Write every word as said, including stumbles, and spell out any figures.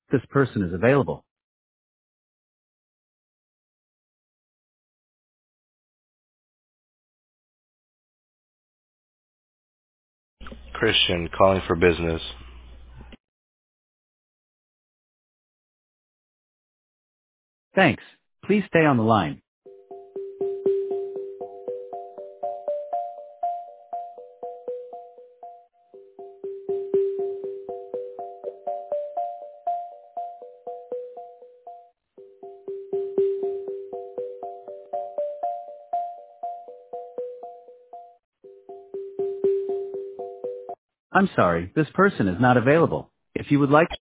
This person is available. Christian, calling for business. Thanks. Please stay on the line. I'm sorry, this person is not available. If you would like